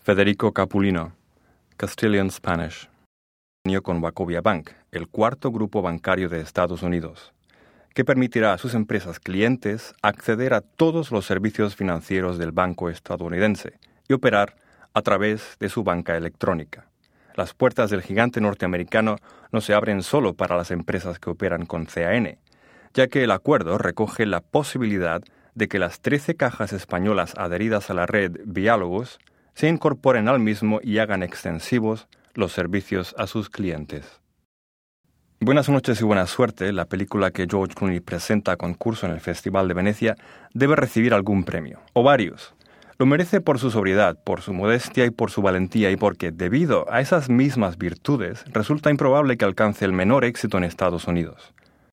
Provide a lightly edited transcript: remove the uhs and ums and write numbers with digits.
Federico Capulino, Castilian Spanish. Con Wachovia Bank, el cuarto grupo bancario de Estados Unidos, que permitirá a sus empresas clientes acceder a todos los servicios financieros del banco estadounidense y operar a través de su banca electrónica. Las puertas del gigante norteamericano no se abren solo para las empresas que operan con CAN, ya que el acuerdo recoge la posibilidad de que las 13 cajas españolas adheridas a la red Diálogos se incorporen al mismo y hagan extensivos los servicios a sus clientes. Buenas noches y buena suerte. La película que George Clooney presenta a concurso en el Festival de Venecia debe recibir algún premio, o varios. Lo merece por su sobriedad, por su modestia y por su valentía, y porque, debido a esas mismas virtudes, resulta improbable que alcance el menor éxito en Estados Unidos.